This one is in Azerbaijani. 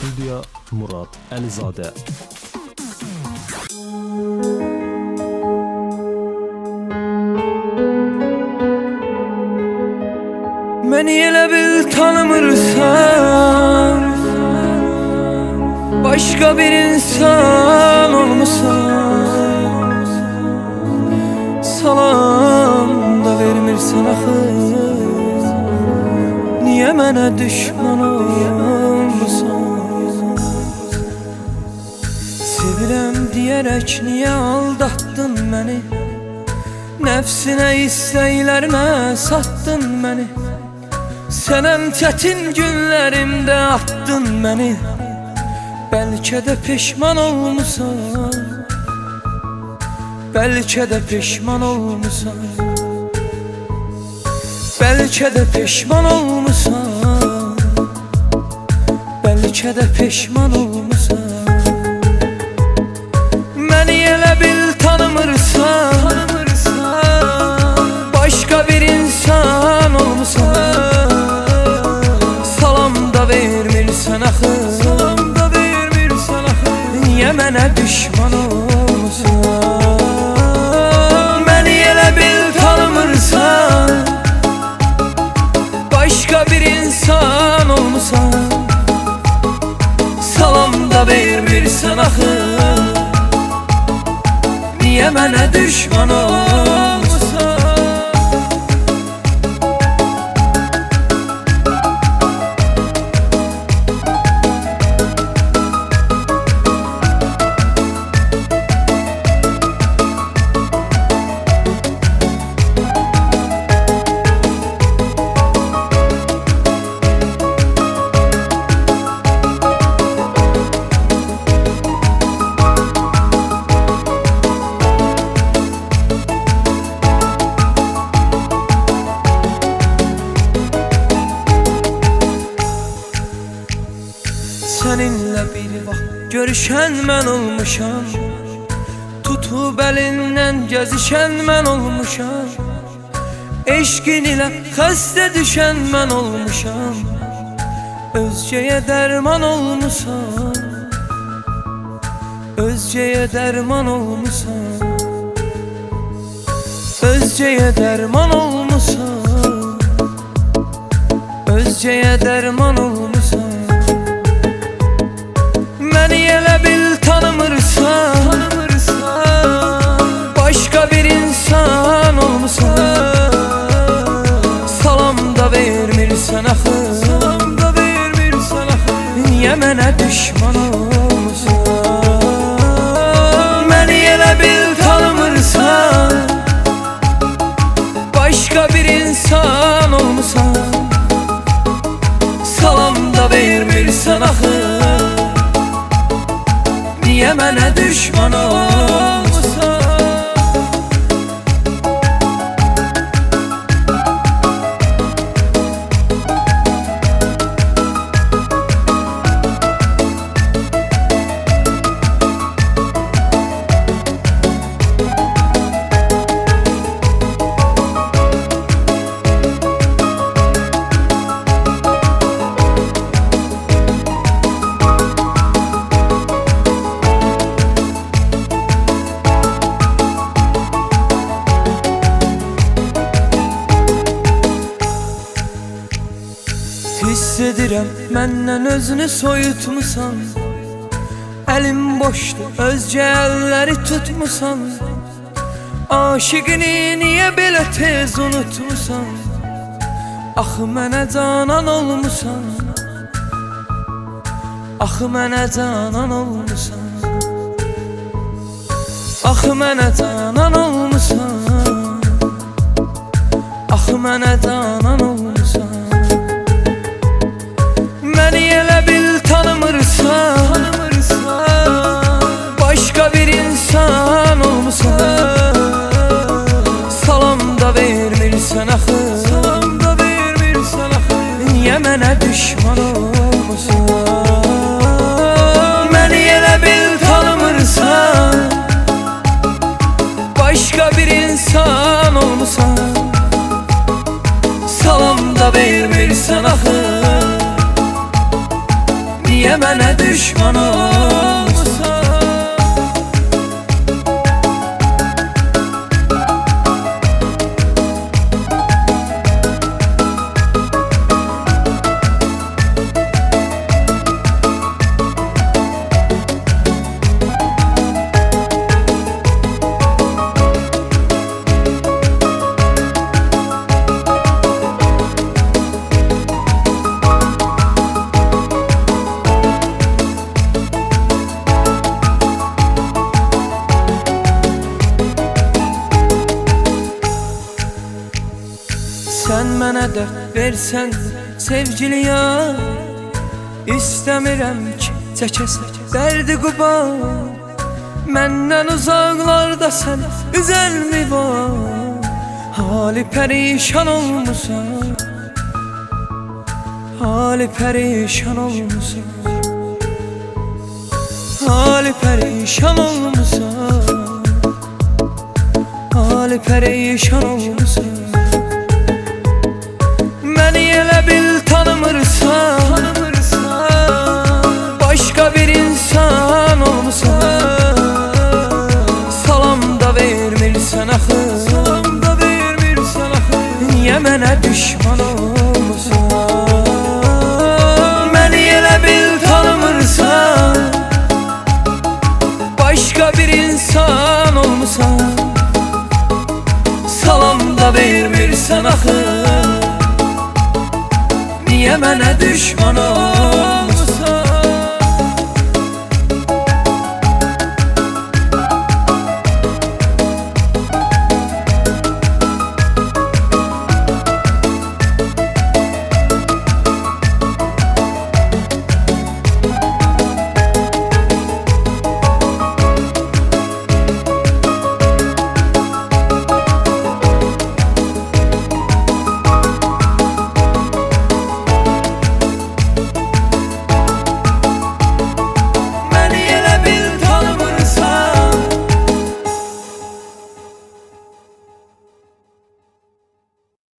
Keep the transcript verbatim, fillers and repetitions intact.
Studiya Murad Əlizadə. Məni elə bil tanımırsan, başqa bir insan olmusan. Salam da vermirsən axı, niyə mənə düşman olmusan? Sevirəm deyərək niyə aldatdın məni? Nəfsinə, istəklərinə satdın məni. Sənəm çətin günlərimdə atdın məni. Bəlkə də peşman olmusan, bəlkə də peşman olmusan, bəlkə də peşman olmusan, bəlkə də peşman olmusan. Məni elə bil tanımırsan, başqa bir insan olmusan. Salam da vermirsən axı, salam da vermirsən axı, niyə mənə düşman olmusan? Məni elə bil tanımırsan, başqa bir insan olmusan. Salam da vermirsən axı, niyə mənə düşman olmusan? Səninlə bir vaxt görüşən mən olmuşam, tutub əlindən gəzişən mən olmuşam. Eşqin ilə xəstə düşən mən olmuşam. Özgəyə dərman olmusan, özgəyə dərman olmusan, özgəyə dərman olmusan, özgəyə dərman olmusan. Məni elə bil tanımırsan, başqa bir insan olmusan. Salam da vermirsən axı, salam da vermirsən axı, niyə mənə düşman olmusan? Məni elə bil tanımırsan, başqa bir insan olmusan. Salam da vermirsən axı, niyə mənə düşman olmusan? Hiss edirəm məndən özünü soyutmusan. Əlim boşdur, özgə əlləri tutmusan. Aşiqini niyə belə tez unutmusan? Axı mənə canan olmusan, axı mənə canan olmusan, axı mənə canan olmusan, axı mənə canan olmusan. Məni elə bil tanımırsan, başqa bir insan olmusan. Salam da vermirsən axı, salam da vermirsən axı, niyə mənə düşman olmusan? Məni elə bil tanımırsan, başqa bir insan olmusan. Salam da vermirsən axı, niyə mənə düşman olmusan. Sən mənə dərd versən sevgiliyə, İstəmirəm ki çəkəsən dərdi quba. Məndən uzaqlarda sən üzəlmi var, hali pərişan olmusan, hali pərişan olmusan, hali pərişan olmusan, hali pərişan olmusan.